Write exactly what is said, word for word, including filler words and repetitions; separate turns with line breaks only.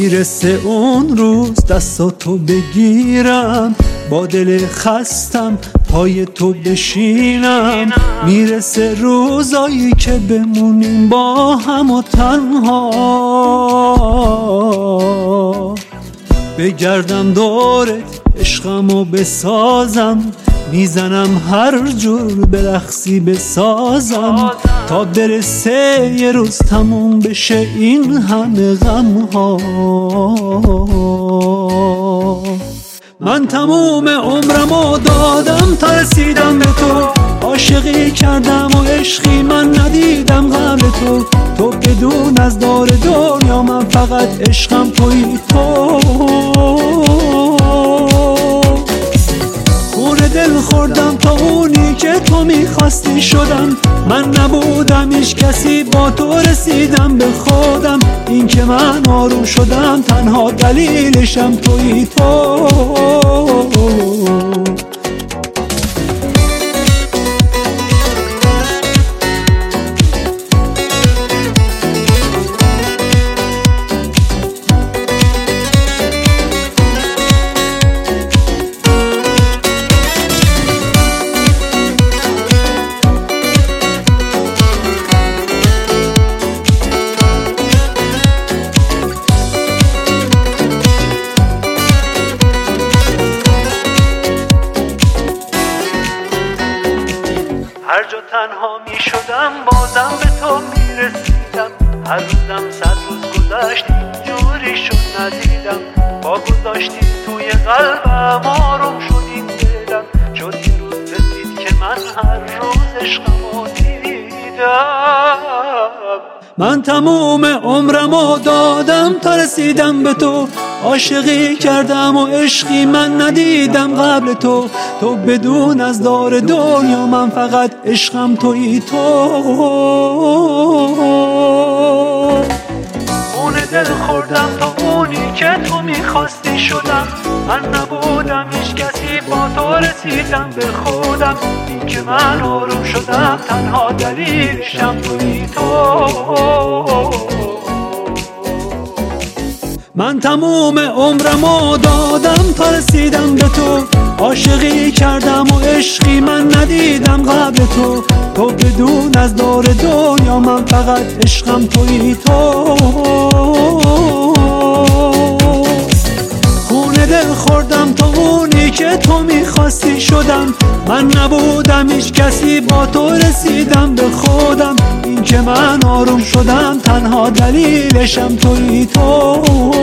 میرسه اون روز دستاتو بگیرم، با دل خستم پای تو بشینم. میرسه روزایی که بمونیم با هم و تنها، بگردم دورت عشقمو بسازم، میزنم هر جور برقصی بسازم، تا برسه یه روز تموم بشه این همه غم ها. من تموم عمرمو دادم تا رسیدم به تو، عاشقی کردم و عشقی من ندیدم قبل تو. تو بدون از دار دنیا من فقط عشقم تویی تو. خون دل خوردم تا اونی که تو میخواستی شدم، من نبودم هیچ کسی با تو رسیدم به خودم. این که من آروم شدم تنها دلیلشم تویی تو.
هر جا تنها می شدم بازم به تو می رسیدم. هر روزم صد روز گذشت اینجوری شد ندیدم. با گذاشتی توی قلبم آروم شد این دلم. شد این روز رسید که من هر روز عشقمو دیدم.
من تموم عمرمو دادم تا رسیدم به تو، عاشقی کردم و عشقی من ندیدم قبل تو. تو بدون از دار دنیا من فقط عشقم تویی تو.
خون دل خوردم تا اونی که تو میخواستی شدم، من نبودم هیچ کسی با تو رسیدم به خودم. این که من آروم شدم تنها دلیلشم تویی تو.
من تموم عمرمو دادم تا رسیدم به تو، عاشقی کردم و عشقی من ندیدم قبل تو. تو بدون از دار دنیا من فقط عشقم تویی تو. خون دل خوردم تا اونی که تو میخواستی شدم، من نبودم هیچ کسی با تو رسیدم به خودم. این که من آروم شدم تنها دلیلشم تویی تو.